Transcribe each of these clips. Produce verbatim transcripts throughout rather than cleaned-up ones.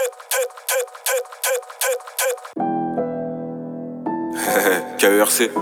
K E R C.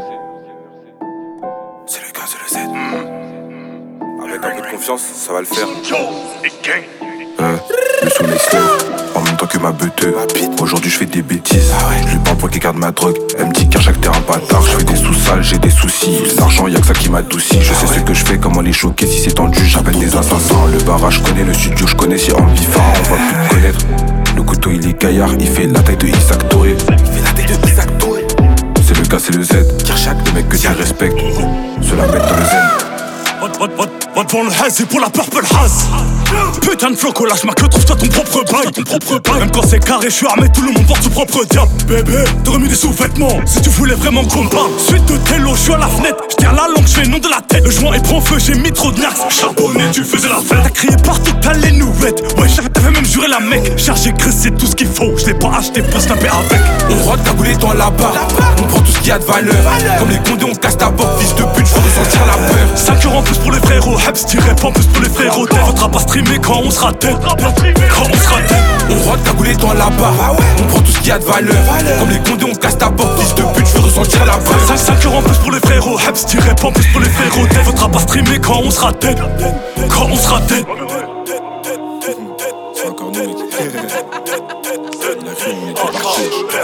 C'est le K, c'est le Z. Mmh. Avec un peu de confiance, ça va le faire. Euh, le soleil se lève, en même temps que ma beuteuse. Aujourd'hui je fais des bêtises, je lui parle pour qu'il garde ma drogue. Elle me dit car chaque terrain bâtard, je fais des sous-sales, j'ai des soucis. L'argent y'a que ça qui m'adoucit, je sais ce que je fais, comment les choquer. Si c'est tendu, j'appelle des assassins. Le barrage je connais, le studio je connais, si ambifa, on va plus te connaître. Le couteau il est gaillard, il fait la taille de Isaac Touré. Il fait la taille de Isaac Touré. C'est le K, c'est le Z, le mec que tu respectes, ceux-là mettent dans le zen. Va devant le haze et pour la purple haze. Putain de floco, lâche ma queue, trouve-toi ton propre bail, ton propre bail. Même quand c'est carré, je suis armé, tout le monde porte son propre diable. Bébé, t'aurais mis des sous-vêtements si tu voulais vraiment qu'on parle. Suite de télo, je suis à la fenêtre, je tiens la langue, je fais le nom de la tête. Le joint est prend feu, j'ai mis trop de nax. Charbonné, tu faisais la fête. T'as crié partout, t'as les nouvelles. Ouais, t'avais même juré la mec. Chargé creux, c'est tout ce qu'il faut. Je l'ai pas acheté pour snapper avec. On rote cagoulé dans la barre, on prend tout ce qu'il y a de valeur. Comme les condés, on casse ta porte, fils de pute, faut ressentir la peur. cinq euros en plus pour les frérots, Hebs tiré pas en plus pour les frérots. Faudra pas streamer quand on sera tête. Quand on sera tête. On rote cagoulé dans la barre, on prend tout ce qu'il y a de valeur. Comme les condés, on casse ta porte, fils de pute, je veux ressentir la peur. cinq euros en plus pour les frérots, Hebs tiré pas en plus pour les frérots. Faudra pas streamer quand on sera tête. Quand on sera tête. C'est encore nous, mec. La crime, on est parti.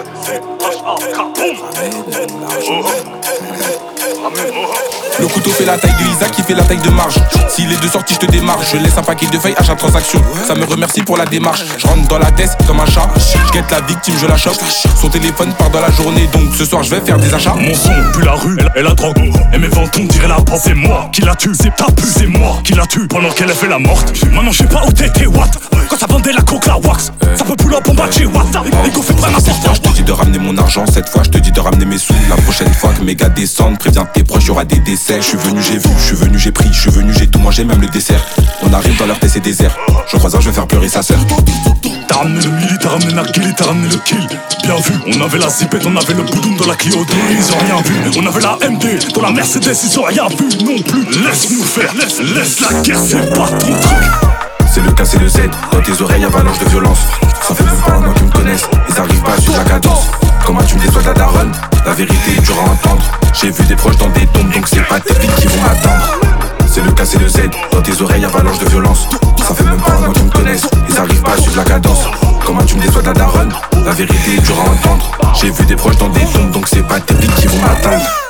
Le couteau fait la taille de Isaac, qui fait la taille de Marge. S'il est de sortie, je te démarche. Je laisse un paquet de feuilles à chaque transaction. Ça me remercie pour la démarche. Je rentre dans la tête comme un chat. Je guette la victime, je la chope. Son téléphone part dans la journée, donc ce soir je vais faire des achats. Mon son pue la rue et la drogue. Et mes ventes on dirait la pente. C'est moi qui la tue, c'est ta pu, c'est moi qui la tue. Pendant qu'elle a fait la morte. Maintenant je sais pas où t'étais, what. Quand ça vendait la coke, la wax. Ça peut pull up en bas de chez what. Et qu'on fait pas n'importe quoi. Je te dis de ramener mon argent, cette fois je te dis de ramener mes sous. La prochaine fois que mes gars descendent, préviens tes proches, y'aura des décès. Je suis venu, j'ai vu, je suis venu, j'ai pris, je suis venu, j'ai tout mangé, même le dessert. On arrive dans leur tête, c'est désert. Je croise un, je vais faire pleurer sa sœur. T'as ramené le milli, t'as ramené Narguili, t'as ramené le kill. Bien vu, on avait la zipette, on avait le boudoum dans la Clio deux, ils ont rien vu. On avait la M D, dans la Mercedes, ils ont rien vu non plus. Laisse-nous faire, laisse, laisse la guerre, c'est pas ton truc. C'est le K, c'est le Z, dans tes oreilles avalanche de violence. Ça fait même pas un an qu'ils me connaissent, ils arrivent pas à suivre la cadence. Comment tu me déçois ta daronne, la vérité est dure à entendre. J'ai vu des proches dans des tombes, donc c'est pas tes filles qui vont m'attendre. C'est le K, c'est le Z, dans tes oreilles avalanche de violence. Ça fait même pas un an qu'ils me connaissent, ils arrivent pas à suivre la cadence. Comment tu me déçois ta daronne, la vérité est dure à entendre. J'ai vu des proches dans des tombes, donc c'est pas tes filles qui vont m'attendre.